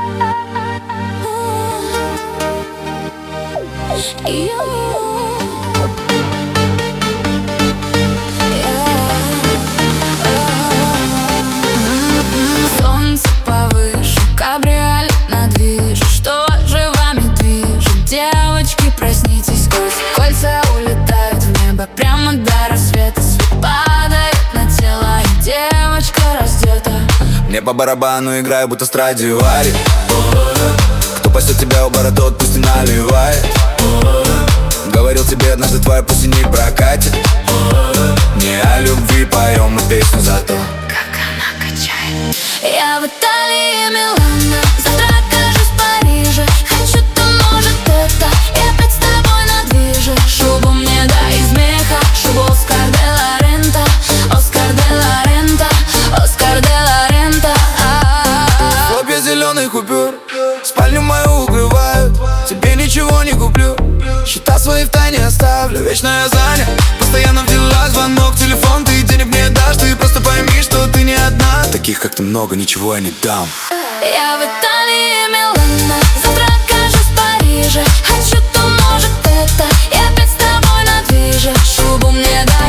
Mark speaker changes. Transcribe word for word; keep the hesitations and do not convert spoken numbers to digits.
Speaker 1: Солнце повыше, кабриолет на движ. Что же вами движет? Девочки, проснитесь, кольца улетают в небо прямо до рассвета. Свет падает на тело, и девочка раздета.
Speaker 2: Мне по барабану играю, будто Страдивари. Кто пасет тебя у бара, тот пусть и наливает. Говорил тебе однажды, твоя пусть и не прокатит. Не о любви поем мы песню, зато
Speaker 1: как она качает. Я в Италии, Милано, завтра окажусь в Париже. Хочу то, может, это, и опять с тобой на движе. Шубу мне дай из меха, шубу Оскар де ла Рента. Оскар де ла Рента, Оскар де ла Рента.
Speaker 2: Хлопья зеленых купюр спальню мою укрывают. Тебе ничего не куплю, счета свои в тайне оставлю. Вечно я занят, постоянно в делах. Звонок, телефон, ты денег мне дашь. Ты просто пойми, что ты не одна. Таких, как ты, много, ничего я не дам.
Speaker 1: Я в Италии, Милано, завтра окажусь в Париже. Хочу то, может, это, и опять с тобой на движе. Шубу мне дай